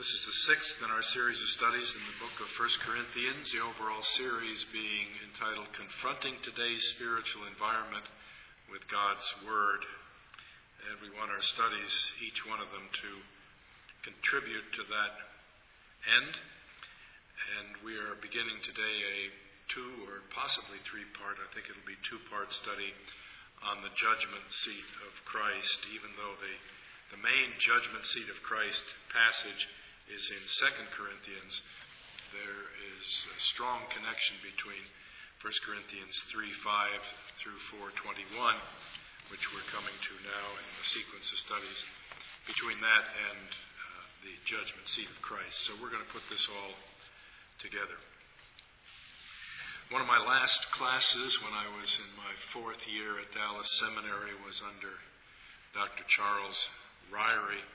This is the sixth in our series of studies in the book of 1 Corinthians, the overall series being entitled Confronting Today's Spiritual Environment with God's Word. And we want our studies, each one of them, to contribute to that end. And we are beginning today a two or possibly three-part, I think it'll be two-part study on the judgment seat of Christ, even though the main judgment seat of Christ passage is in 2 Corinthians. There is a strong connection between 1 Corinthians 3:5 through 4:21, which we're coming to now in the sequence of studies, between that and the judgment seat of Christ. So we're going to put this all together. One of my last classes when I was in my fourth year at Dallas Seminary was under Dr. Charles Ryrie,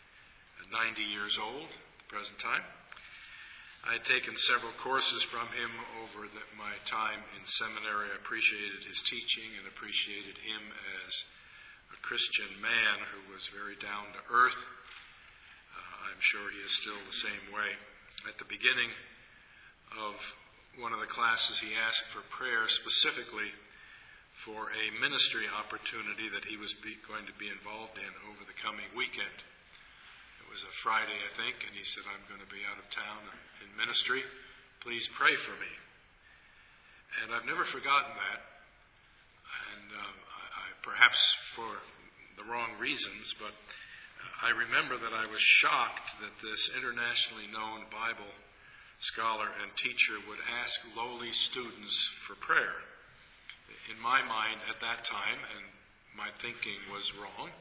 90 years old at the present time. I had taken several courses from him over my time in seminary. I appreciated his teaching and appreciated him as a Christian man who was very down to earth. I'm sure he is still the same way. At the beginning of one of the classes, he asked for prayer specifically for a ministry opportunity that he was going to be involved in over the coming weekend. It was a Friday, I think, and he said, I'm going to be out of town in ministry. Please pray for me. And I've never forgotten that. And I perhaps for the wrong reasons, but I remember that I was shocked that this internationally known Bible scholar and teacher would ask lowly students for prayer. In my mind at that time, and my thinking was wrong,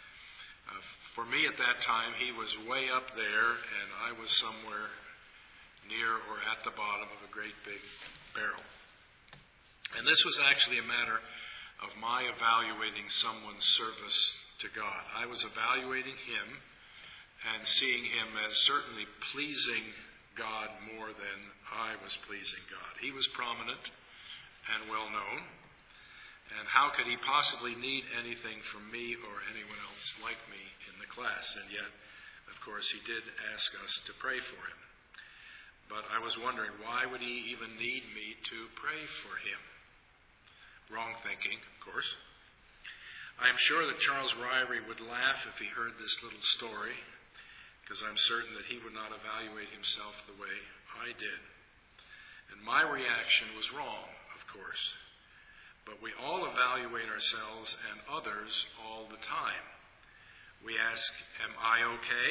for me at that time, he was way up there and I was somewhere near or at the bottom of a great big barrel. And this was actually a matter of my evaluating someone's service to God. I was evaluating him and seeing him as certainly pleasing God more than I was pleasing God. He was prominent and well known. And how could he possibly need anything from me or anyone else like me in the class? And yet, of course, he did ask us to pray for him. But I was wondering, why would he even need me to pray for him? Wrong thinking, of course. I'm sure that Charles Ryrie would laugh if he heard this little story, because I'm certain that he would not evaluate himself the way I did. And my reaction was wrong, of course. But we all evaluate ourselves and others all the time. We ask, am I okay?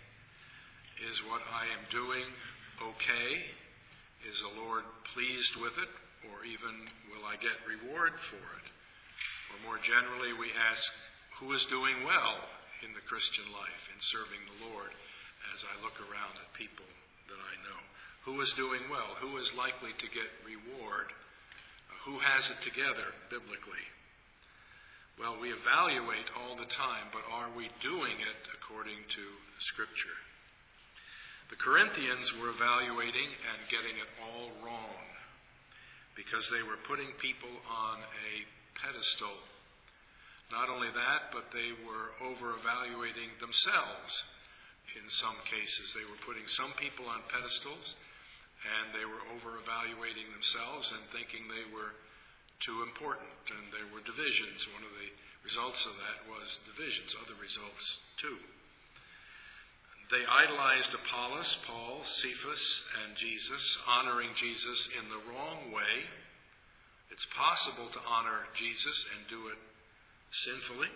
Is what I am doing okay? Is the Lord pleased with it? Or even, will I get reward for it? Or more generally, we ask, who is doing well in the Christian life, in serving the Lord, as I look around at people that I know? Who is doing well? Who is likely to get reward? Who has it together biblically? Well, we evaluate all the time, but are we doing it according to Scripture? The Corinthians were evaluating and getting it all wrong because they were putting people on a pedestal. Not only that, but they were over-evaluating themselves in some cases. They were putting some people on pedestals, and they were over-evaluating themselves and thinking they were too important. And there were divisions. One of the results of that was divisions, other results too. They idolized Apollos, Paul, Cephas, and Jesus, honoring Jesus in the wrong way. It's possible to honor Jesus and do it sinfully.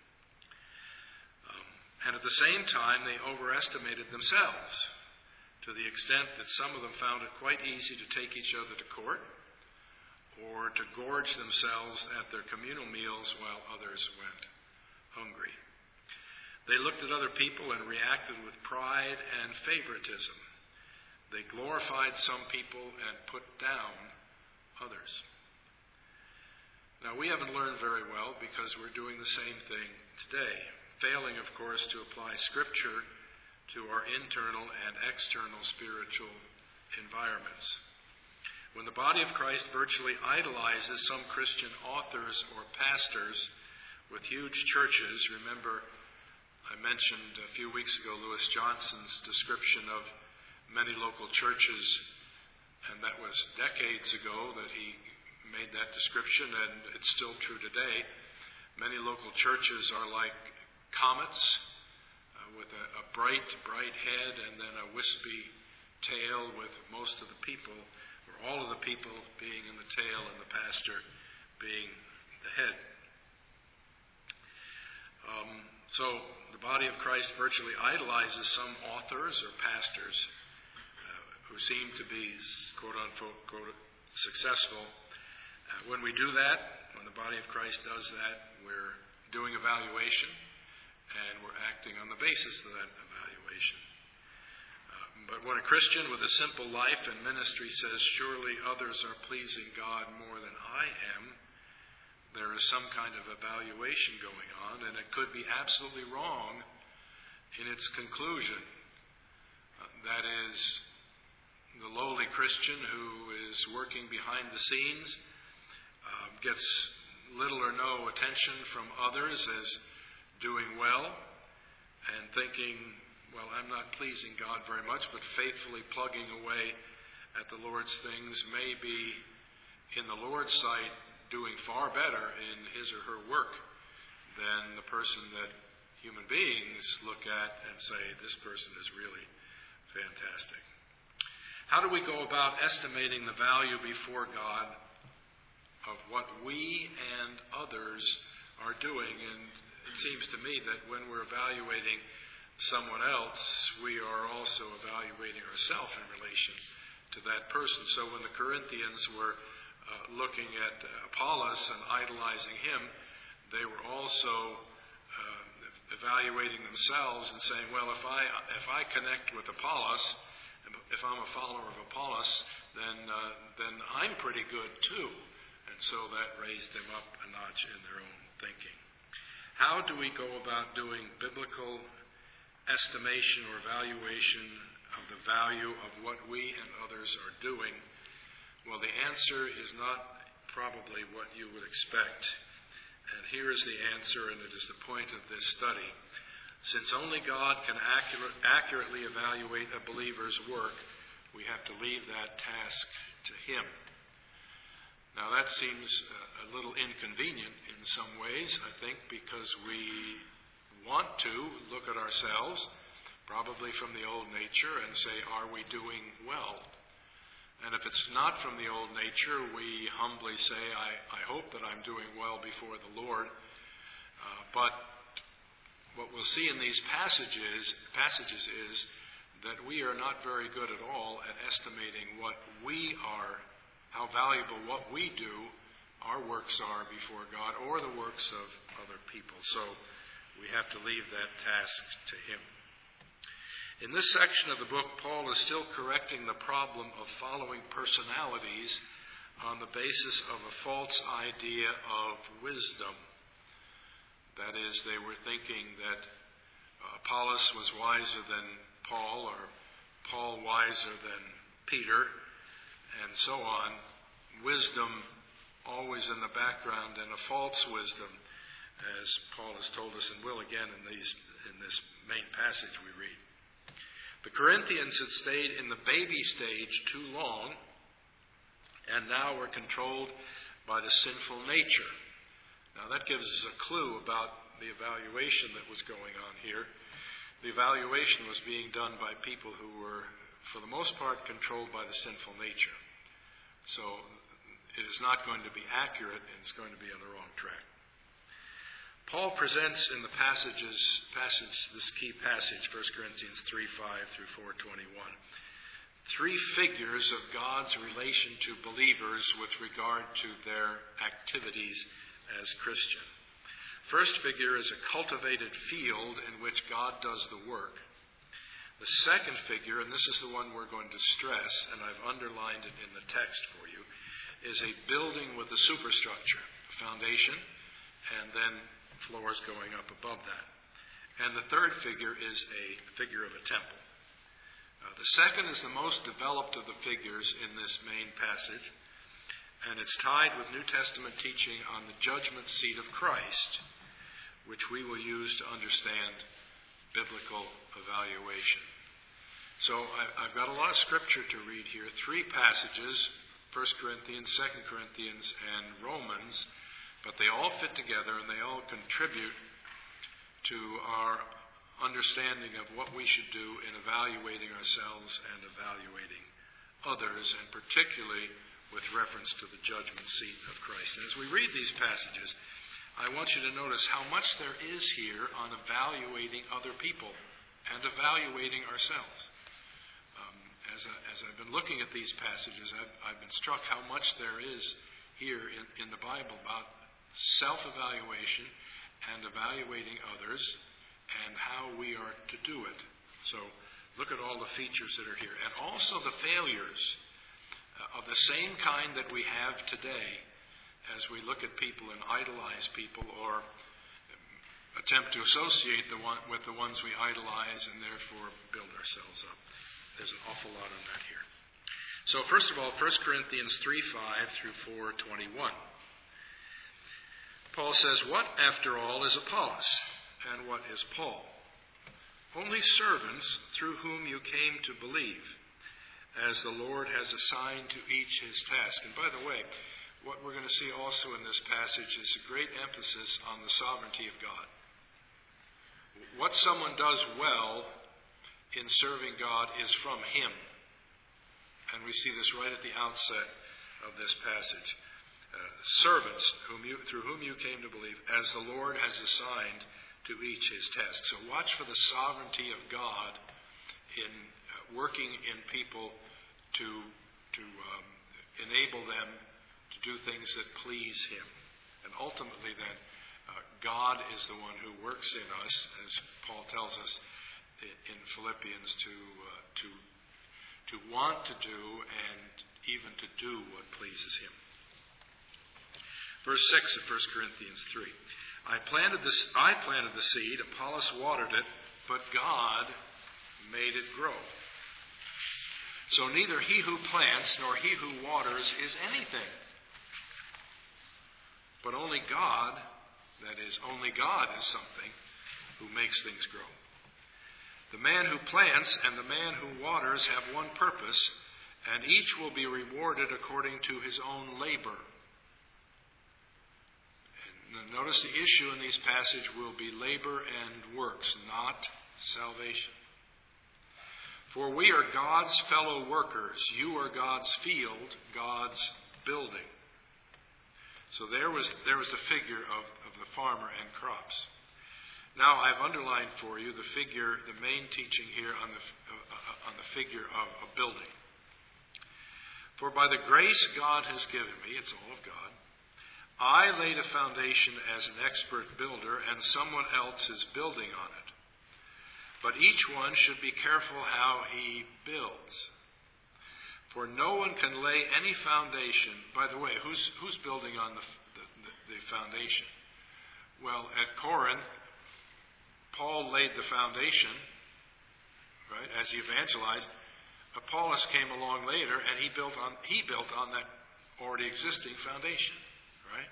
And at the same time, they overestimated themselves, to the extent that some of them found it quite easy to take each other to court or to gorge themselves at their communal meals while others went hungry. They looked at other people and reacted with pride and favoritism. They glorified some people and put down others. Now, we haven't learned very well because we're doing the same thing today, failing, of course, to apply Scripture to our internal and external spiritual environments. When the body of Christ virtually idolizes some Christian authors or pastors with huge churches, remember I mentioned a few weeks ago Lewis Johnson's description of many local churches, and that was decades ago that he made that description, and it's still true today. Many local churches are like comets with a bright head and then a wispy tail, with most of the people, or all of the people, being in the tail and the pastor being the head. So the body of Christ virtually idolizes some authors or pastors who seem to be, quote-unquote, successful. When we do that, when the body of Christ does that, we're doing evaluation, and we're acting on the basis of that evaluation. But when a Christian with a simple life and ministry says, surely others are pleasing God more than I am, there is some kind of evaluation going on, and it could be absolutely wrong in its conclusion. That is, the lowly Christian who is working behind the scenes gets little or no attention from others as doing well, and thinking, well, I'm not pleasing God very much, but faithfully plugging away at the Lord's things, may be in the Lord's sight doing far better in his or her work than the person that human beings look at and say, this person is really fantastic. How do we go about estimating the value before God of what we and others are doing? And it seems to me that when we're evaluating someone else, we are also evaluating ourselves in relation to that person. So when the Corinthians were looking at Apollos and idolizing him, they were also evaluating themselves and saying, well, if I connect with Apollos, if I'm a follower of Apollos, then I'm pretty good too. And so that raised them up a notch in their own thinking. How do we go about doing biblical estimation or evaluation of the value of what we and others are doing? Well, the answer is not probably what you would expect. And here is the answer, and it is the point of this study. Since only God can accurately evaluate a believer's work, we have to leave that task to him. Now, that seems a little inconvenient in some ways, I think, because we want to look at ourselves, probably from the old nature, and say, are we doing well? And if it's not from the old nature, we humbly say, I hope that I'm doing well before the Lord. But what we'll see in these passages is that we are not very good at all at estimating what we are, how valuable what we do, our works are before God, or the works of other people. So we have to leave that task to him. In this section of the book, Paul is still correcting the problem of following personalities on the basis of a false idea of wisdom. That is, they were thinking that Apollos was wiser than Paul, or Paul wiser than Peter, and so on. Wisdom always in the background, and a false wisdom, as Paul has told us and will again in this main passage we read. The Corinthians had stayed in the baby stage too long, and now were controlled by the sinful nature. Now that gives us a clue about the evaluation that was going on here. The evaluation was being done by people who were, for the most part, controlled by the sinful nature. So it is not going to be accurate, and it's going to be on the wrong track. Paul presents in the this key passage, 1 Corinthians 3:5 through 4:21, three figures of God's relation to believers with regard to their activities as Christian. First figure is a cultivated field in which God does the work. The second figure, and this is the one we're going to stress, and I've underlined it in the text for you, is a building with a superstructure, a foundation, and then floors going up above that. And the third figure is a figure of a temple. The second is the most developed of the figures in this main passage, and it's tied with New Testament teaching on the judgment seat of Christ, which we will use to understand biblical evaluation. So I've got a lot of scripture to read here. 3 passages, 1 Corinthians, 2 Corinthians, and Romans, but they all fit together and they all contribute to our understanding of what we should do in evaluating ourselves and evaluating others, and particularly with reference to the judgment seat of Christ. And as we read these passages, I want you to notice how much there is here on evaluating other people and evaluating ourselves. As I've been looking at these passages, I've been struck how much there is here in the Bible about self-evaluation and evaluating others and how we are to do it. So look at all the features that are here. And also the failures of the same kind that we have today as we look at people and idolize people or attempt to associate with the ones we idolize and therefore build ourselves up. There's an awful lot on that here. So first of all, 1 Corinthians 3:5 through 4:21. Paul says, "What, after all, is Apollos, and what is Paul? Only servants through whom you came to believe, as the Lord has assigned to each his task." And by the way, what we're going to see also in this passage is a great emphasis on the sovereignty of God. What someone does well in serving God is from him. And we see this right at the outset of this passage. Servants through whom you came to believe, as the Lord has assigned to each his task. So watch for the sovereignty of God in working in people to enable them to do things that please him. And ultimately then, God is the one who works in us, as Paul tells us in Philippians, to want to do and even to do what pleases him. Verse 6 of 1 Corinthians 3. I planted the seed, Apollos watered it, but God made it grow. So neither he who plants nor he who waters is anything, but only God, that is, only God is something who makes things grow. The man who plants and the man who waters have one purpose, and each will be rewarded according to his own labor. And notice the issue in these passages will be labor and works, not salvation. For we are God's fellow workers. You are God's field, God's building. So there was the figure of the farmer and crops. Now I've underlined for you the main teaching here on the figure of a building. For by the grace God has given me, it's all of God, I laid a foundation as an expert builder, and someone else is building on it. But each one should be careful how he builds. For no one can lay any foundation. By the way, who's building on the foundation? Well, at Corinth, Paul laid the foundation, right, as he evangelized. Apollos came along later, and he built on that already existing foundation, right?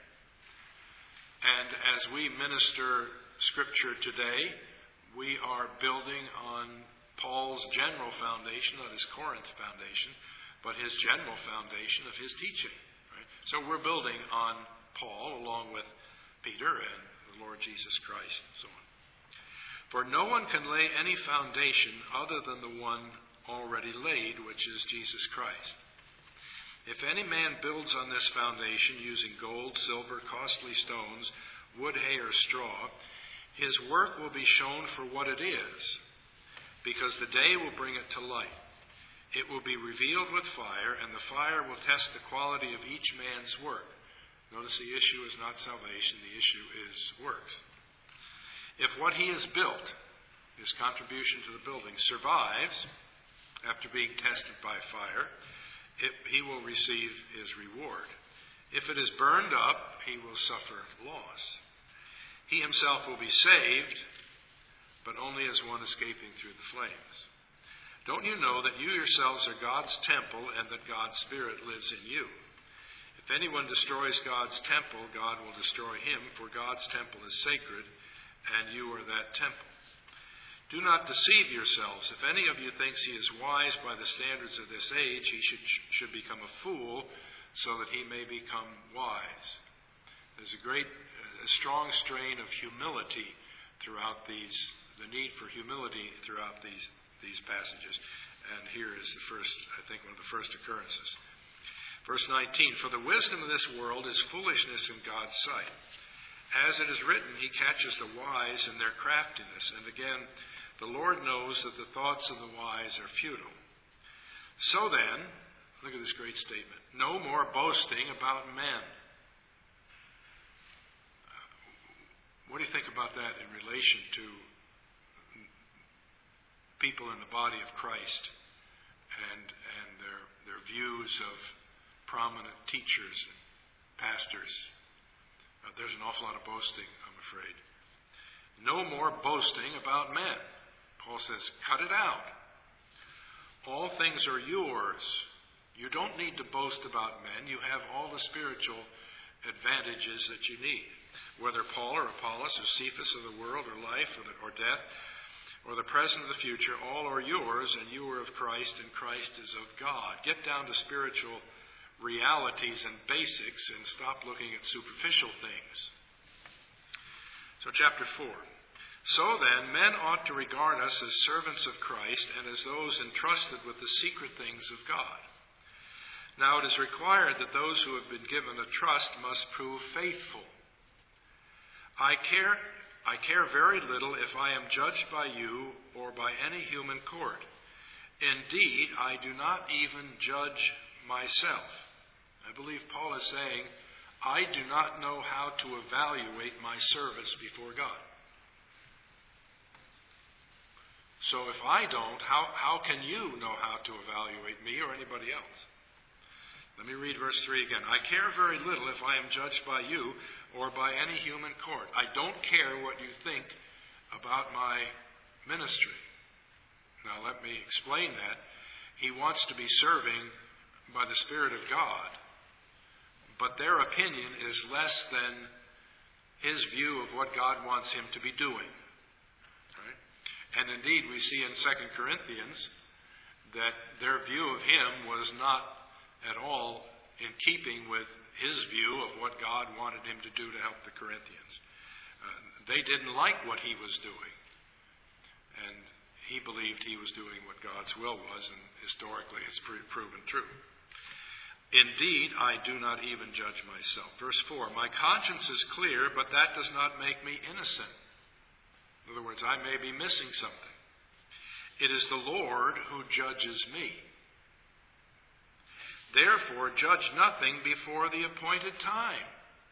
And as we minister Scripture today, we are building on Paul's general foundation, not his Corinth foundation, but his general foundation of his teaching, right? So we're building on Paul along with Peter and the Lord Jesus Christ and so on. For no one can lay any foundation other than the one already laid, which is Jesus Christ. If any man builds on this foundation using gold, silver, costly stones, wood, hay, or straw, his work will be shown for what it is, because the day will bring it to light. It will be revealed with fire, and the fire will test the quality of each man's work. Notice the issue is not salvation, the issue is works. If what he has built, his contribution to the building, survives after being tested by fire, he will receive his reward. If it is burned up, he will suffer loss. He himself will be saved, but only as one escaping through the flames. Don't you know that you yourselves are God's temple and that God's Spirit lives in you? If anyone destroys God's temple, God will destroy him, for God's temple is sacred, and you are that temple. Do not deceive yourselves. If any of you thinks he is wise by the standards of this age, he should become a fool so that he may become wise. There's a strong strain of humility throughout the need for humility throughout these passages. And here is one of the first occurrences. Verse 19, for the wisdom of this world is foolishness in God's sight. As it is written, he catches the wise in their craftiness. And again, the Lord knows that the thoughts of the wise are futile. So then, look at this great statement, no more boasting about men. What do you think about that in relation to people in the body of Christ and their views of prominent teachers and pastors? There's an awful lot of boasting, I'm afraid. No more boasting about men. Paul says, cut it out. All things are yours. You don't need to boast about men. You have all the spiritual advantages that you need. Whether Paul or Apollos or Cephas or the world or life or death or the present or the future, all are yours, and you are of Christ, and Christ is of God. Get down to spiritual realities and basics and stop looking at superficial things. So chapter 4. So then, men ought to regard us as servants of Christ and as those entrusted with the secret things of God. Now it is required that those who have been given a trust must prove faithful. I care very little if I am judged by you or by any human court. Indeed, I do not even judge myself. I believe Paul is saying, I do not know how to evaluate my service before God. So if I don't, how can you know how to evaluate me or anybody else? Let me read verse 3 again. I care very little if I am judged by you or by any human court. I don't care what you think about my ministry. Now let me explain that. He wants to be serving by the Spirit of God, but their opinion is less than his view of what God wants him to be doing. Right? And indeed, we see in 2 Corinthians that their view of him was not at all in keeping with his view of what God wanted him to do to help the Corinthians. They didn't like what he was doing, and he believed he was doing what God's will was, and historically it's proven true. Indeed, I do not even judge myself. Verse 4, my conscience is clear, but that does not make me innocent. In other words, I may be missing something. It is the Lord who judges me. Therefore, judge nothing before the appointed time.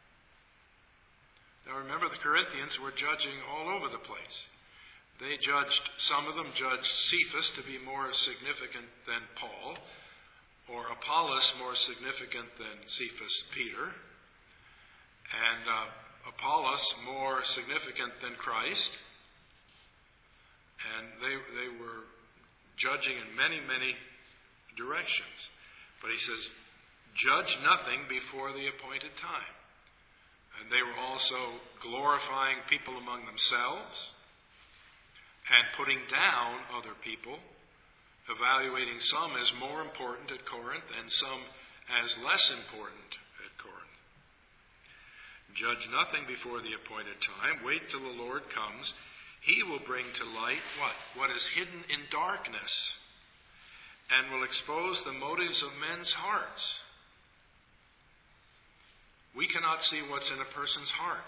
Now remember, the Corinthians were judging all over the place. Some of them judged Cephas to be more significant than Paul, or Apollos more significant than Cephas Peter, and Apollos more significant than Christ. And they were judging in many, many directions. But he says, judge nothing before the appointed time. And they were also glorifying people among themselves and putting down other people, evaluating some as more important at Corinth and some as less important at Corinth. Judge nothing before the appointed time. Wait till the Lord comes. He will bring to light what? What is hidden in darkness, and will expose the motives of men's hearts. We cannot see what's in a person's heart.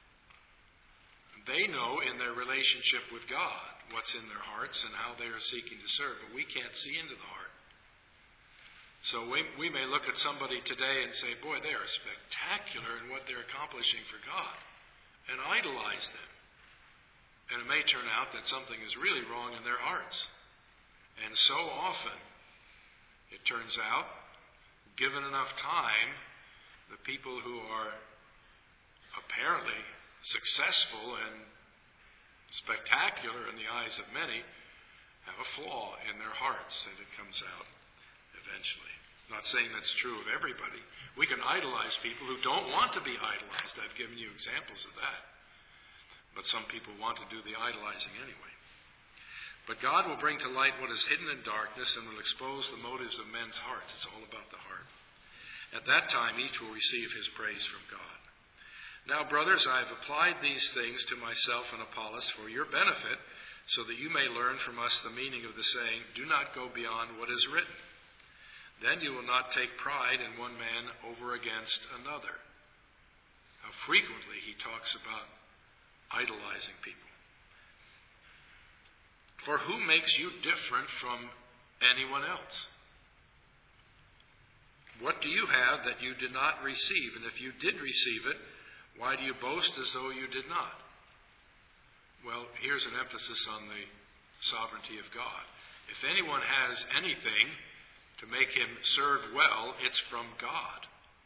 They know in their relationship with God what's in their hearts and how they are seeking to serve, but we can't see into the heart. So we may look at somebody today and say, boy, they are spectacular in what they're accomplishing for God, and idolize them. And it may turn out that something is really wrong in their hearts. And so often, it turns out, given enough time, the people who are apparently successful and spectacular in the eyes of many have a flaw in their hearts, and it comes out eventually. I'm not saying that's true of everybody. We can idolize people who don't want to be idolized. I've given you examples of that. But some people want to do the idolizing anyway. But God will bring to light what is hidden in darkness and will expose the motives of men's hearts. It's all about the heart. At that time, each will receive his praise from God. Now, brothers, I have applied these things to myself and Apollos for your benefit, so that you may learn from us the meaning of the saying, do not go beyond what is written. Then you will not take pride in one man over against another. How frequently he talks about idolizing people. For who makes you different from anyone else? What do you have that you did not receive? And if you did receive it, why do you boast as though you did not? Well, here's an emphasis on the sovereignty of God. If anyone has anything to make him serve well, it's from God.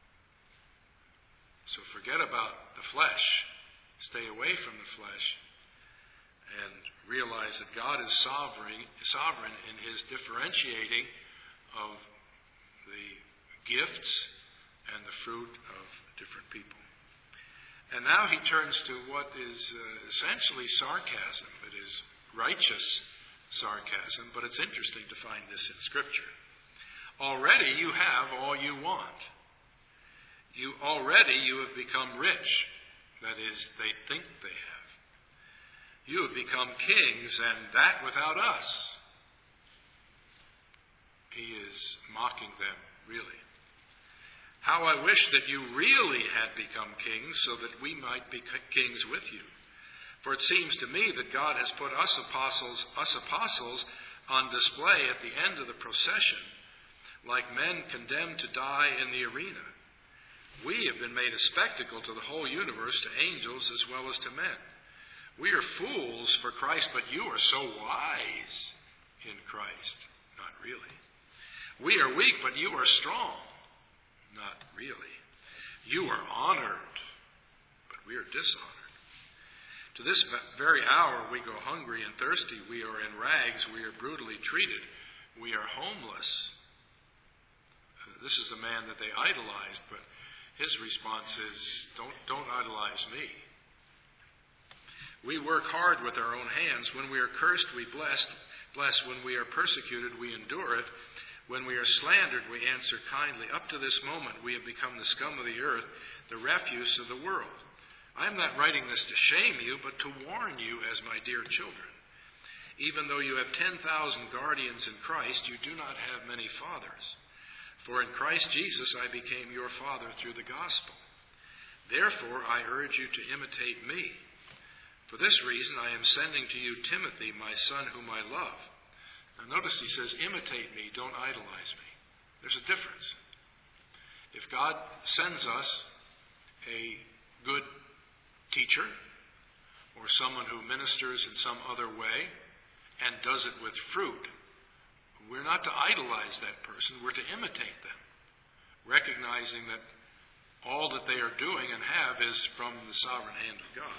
So forget about the flesh. Stay away from the flesh and realize that God is sovereign in his differentiating of the gifts and the fruit of different people. And now he turns to what is essentially sarcasm. It is righteous sarcasm, but it's interesting to find this in Scripture. Already you have all you want. You have become rich. That is, they think they have. You have become kings, and that without us. He is mocking them, really. How I wish that you really had become kings, so that we might be kings with you. For it seems to me that God has put us apostles on display at the end of the procession, like men condemned to die in the arena. We have been made a spectacle to the whole universe, to angels as well as to men. We are fools for Christ, but you are so wise in Christ. Not really. We are weak, but you are strong. Not really. You are honored, but we are dishonored. To this very hour we go hungry and thirsty. We are in rags. We are brutally treated. We are homeless. This is the man that they idolized, but his response is, don't idolize me. We work hard with our own hands. When we are cursed, we bless. When we are persecuted, we endure it. When we are slandered, we answer kindly. Up to this moment, we have become the scum of the earth, the refuse of the world. I am not writing this to shame you, but to warn you as my dear children. Even though you have 10,000 guardians in Christ, you do not have many fathers. For in Christ Jesus I became your father through the gospel. Therefore I urge you to imitate me. For this reason I am sending to you Timothy, my son whom I love. Now notice he says, imitate me, don't idolize me. There's a difference. If God sends us a good teacher or someone who ministers in some other way and does it with fruit, we're not to idolize that person, we're to imitate them, recognizing that all that they are doing and have is from the sovereign hand of God.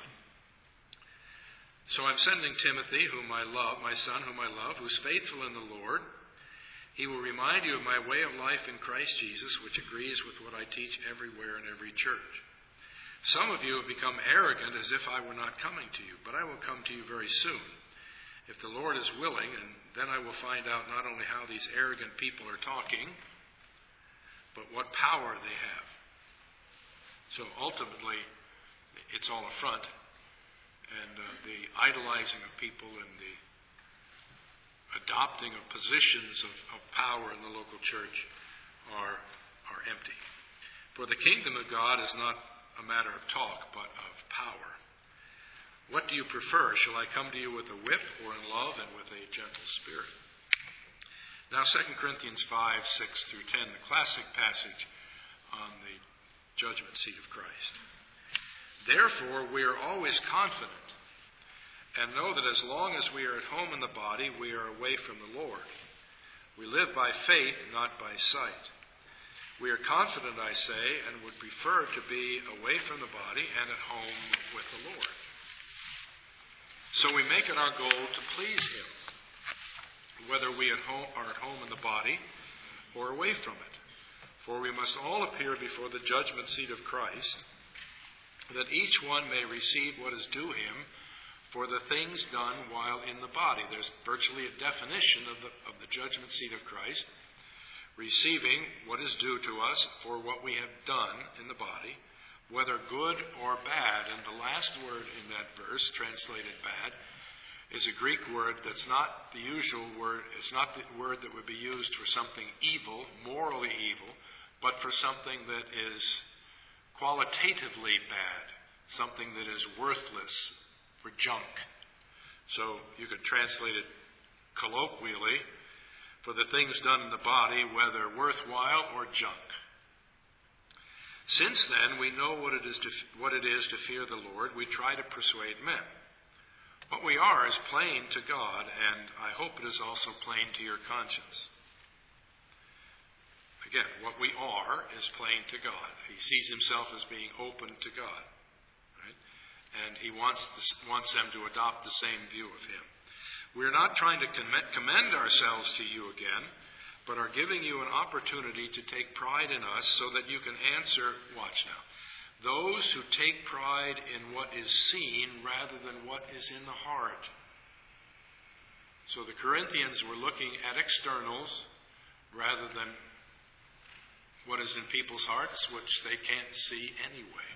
So I'm sending Timothy, whom I love, my son whom I love, who's faithful in the Lord. He will remind you of my way of life in Christ Jesus, which agrees with what I teach everywhere in every church. Some of you have become arrogant as if I were not coming to you, but I will come to you very soon, if the Lord is willing, and then I will find out not only how these arrogant people are talking, but what power they have. So ultimately, it's all a front. And the idolizing of people and the adopting of positions of power in the local church are empty. For the kingdom of God is not a matter of talk, but of power. What do you prefer? Shall I come to you with a whip, or in love and with a gentle spirit? Now 2 Corinthians 5, 6 through 10, the classic passage on the judgment seat of Christ. Therefore, we are always confident and know that as long as we are at home in the body, we are away from the Lord. We live by faith, not by sight. We are confident, I say, and would prefer to be away from the body and at home with the Lord. So we make it our goal to please Him, whether we are at home in the body or away from it. For we must all appear before the judgment seat of Christ, that each one may receive what is due him for the things done while in the body. There's virtually a definition of the judgment seat of Christ, receiving what is due to us for what we have done in the body, whether good or bad. And the last word in that verse, translated bad, is a Greek word that's not the usual word. It's not the word that would be used for something evil, morally evil, but for something that is qualitatively bad, something that is worthless, for junk. So you could translate it colloquially, for the things done in the body, whether worthwhile or junk. Since then, we know what it is to fear the Lord. We try to persuade men. What we are is plain to God, and I hope it is also plain to your conscience. Again, what we are is plain to God. He sees himself as being open to God, right? And he wants them to adopt the same view of him. We're not trying to commend ourselves to you again, but are giving you an opportunity to take pride in us so that you can answer, watch now, those who take pride in what is seen rather than what is in the heart. So the Corinthians were looking at externals rather than what is in people's hearts, which they can't see anyway.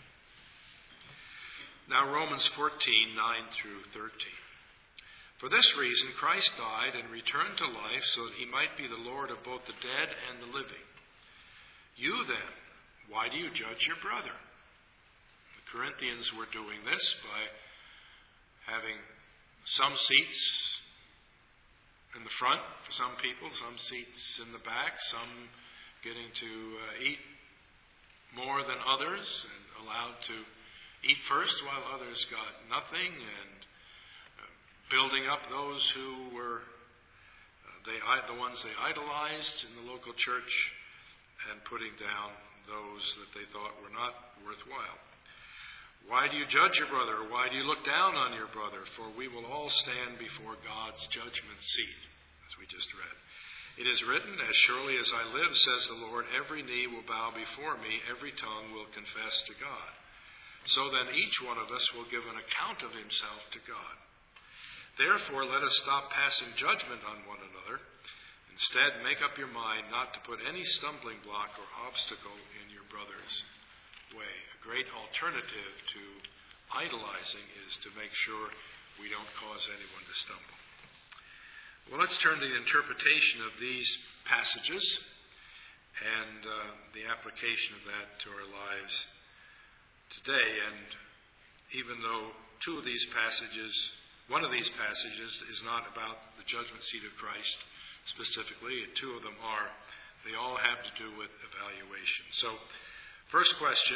Now Romans 14, 9 through 13. For this reason, Christ died and returned to life so that he might be the Lord of both the dead and the living. You then, why do you judge your brother? The Corinthians were doing this by having some seats in the front for some people, some seats in the back, some getting to eat more than others and allowed to eat first while others got nothing, and building up those who were the ones they idolized in the local church, and putting down those that they thought were not worthwhile. Why do you judge your brother? Why do you look down on your brother? For we will all stand before God's judgment seat, as we just read. It is written, as surely as I live, says the Lord, every knee will bow before me, every tongue will confess to God. So then each one of us will give an account of himself to God. Therefore, let us stop passing judgment on one another. Instead, make up your mind not to put any stumbling block or obstacle in your brother's way. A great alternative to idolizing is to make sure we don't cause anyone to stumble. Well, let's turn to the interpretation of these passages and the application of that to our lives today. And even though one of these passages is not about the judgment seat of Christ specifically, and two of them are, they all have to do with evaluation. So, first question,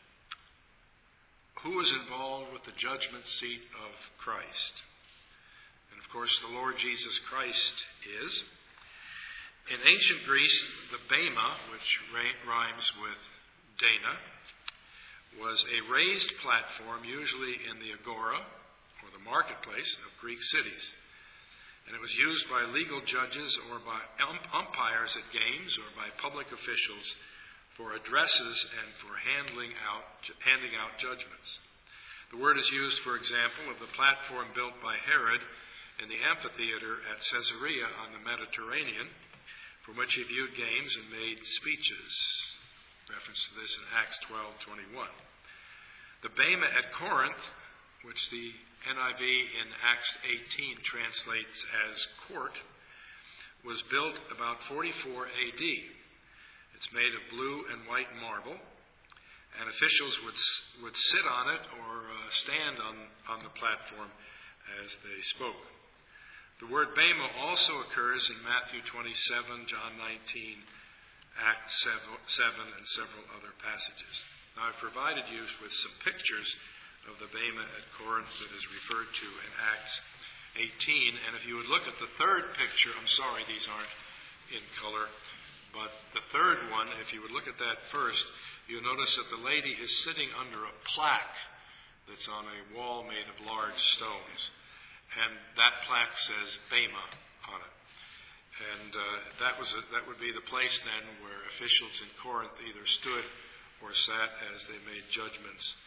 who is involved with the judgment seat of Christ? And of course, the Lord Jesus Christ is. In ancient Greece, the bema, which rhymes with Dana, was a raised platform, usually in the agora, or the marketplace of Greek cities. And it was used by legal judges or by umpires at games or by public officials for addresses and for handing out judgments. The word is used, for example, of the platform built by Herod in the amphitheater at Caesarea on the Mediterranean, from which he viewed games and made speeches. Reference to this in Acts 12:21. The bema at Corinth, which the NIV in Acts 18 translates as court, was built about 44 AD. It's made of blue and white marble, and officials would sit on it or stand on the platform as they spoke. The word bema also occurs in Matthew 27, John 19, Acts 7, and several other passages. Now, I've provided you with some pictures of the bema at Corinth that is referred to in Acts 18. And if you would look at the third picture, I'm sorry these aren't in color, but the third one, if you would look at that first, you'll notice that the lady is sitting under a plaque that's on a wall made of large stones. And that plaque says bema on it. And that would be the place then where officials in Corinth either stood or sat as they made judgments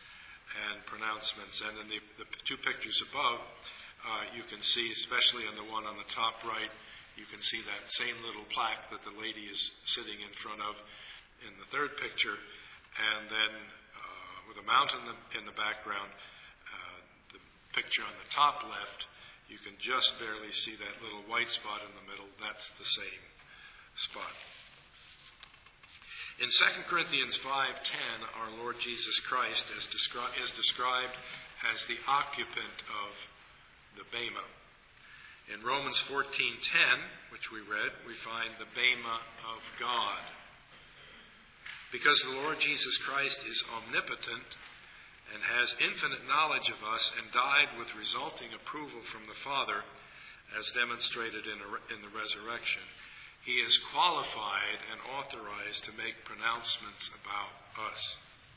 and pronouncements. And in the two pictures above, you can see, especially on the one on the top right, you can see that same little plaque that the lady is sitting in front of in the third picture. And then with a mountain in the background, the picture on the top left, you can just barely see that little white spot in the middle. That's the same spot. In 2 Corinthians 5:10, our Lord Jesus Christ is described as the occupant of the bema. In Romans 14:10, which we read, we find the bema of God. Because the Lord Jesus Christ is omnipotent and has infinite knowledge of us and died with resulting approval from the Father, as demonstrated in the resurrection, he is qualified and authorized to make pronouncements about us.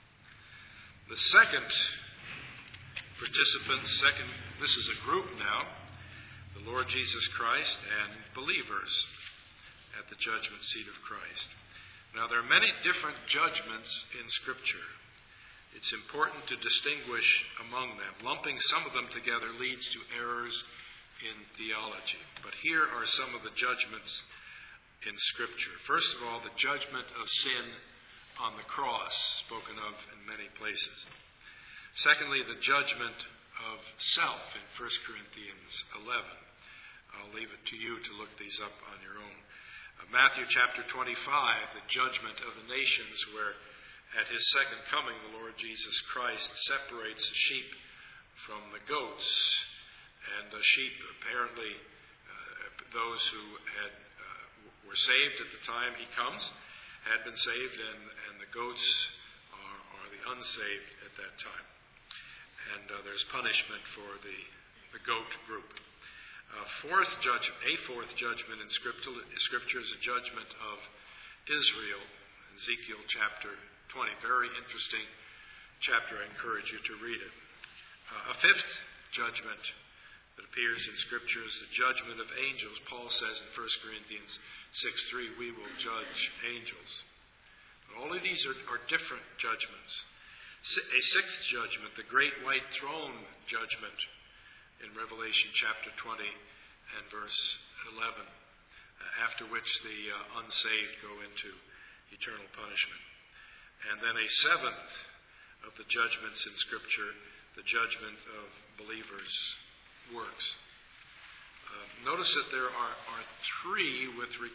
The second participants, this is a group now, the Lord Jesus Christ and believers at the judgment seat of Christ. Now, there are many different judgments in Scripture. It's important to distinguish among them. Lumping some of them together leads to errors in theology. But here are some of the judgments in Scripture. First of all, the judgment of sin on the cross, spoken of in many places. Secondly, the judgment of self in 1 Corinthians 11. I'll leave it to you to look these up on your own. Matthew chapter 25, the judgment of the nations, where at his second coming the Lord Jesus Christ separates the sheep from the goats. And the sheep, apparently, those who were saved at the time he comes, had been saved, and the goats are the unsaved at that time. And there's punishment for the goat group. A fourth judgment in Scripture is a judgment of Israel, Ezekiel chapter 20. Very interesting chapter. I encourage you to read it. A fifth judgment that appears in Scripture is the judgment of angels. Paul says in 1 Corinthians 6:3, we will judge angels. All of these are different judgments. A sixth judgment, the great white throne judgment in Revelation chapter 20 and verse 11, after which the unsaved go into eternal punishment. And then a seventh of the judgments in Scripture, the judgment of believers' works. Notice that there are three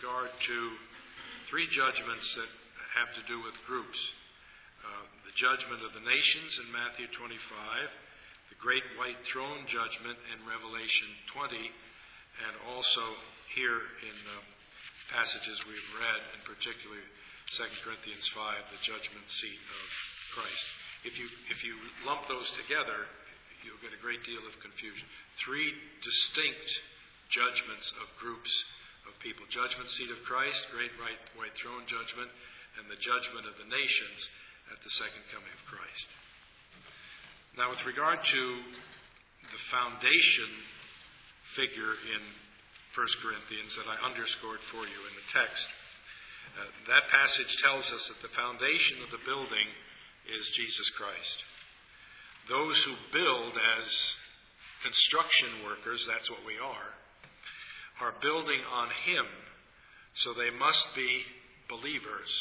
judgments that have to do with groups. The judgment of the nations in Matthew 25, the great white throne judgment in Revelation 20, and also here in passages we've read, in particular 2 Corinthians 5, the judgment seat of Christ. If you lump those together, you'll get a great deal of confusion. Three distinct judgments of groups of people. Judgment seat of Christ, great white throne judgment, and the judgment of the nations at the second coming of Christ. Now, with regard to the foundation figure in 1 Corinthians that I underscored for you in the text, that passage tells us that the foundation of the building is Jesus Christ. Those who build as construction workers, that's what we are building on Him, so they must be believers.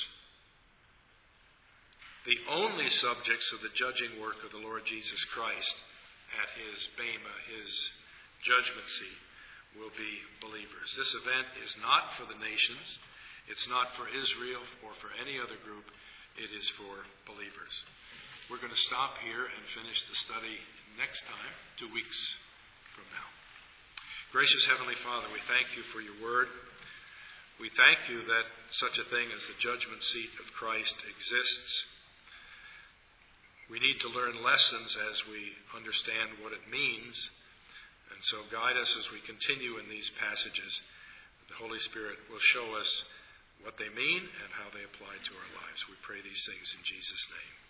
The only subjects of the judging work of the Lord Jesus Christ at His bema, His judgment seat, will be believers. This event is not for the nations. It's not for Israel or for any other group. It is for believers. We're going to stop here and finish the study next time, 2 weeks from now. Gracious Heavenly Father, we thank you for your word. We thank you that such a thing as the judgment seat of Christ exists. We need to learn lessons as we understand what it means. And so guide us as we continue in these passages. The Holy Spirit will show us what they mean and how they apply to our lives. We pray these things in Jesus' name.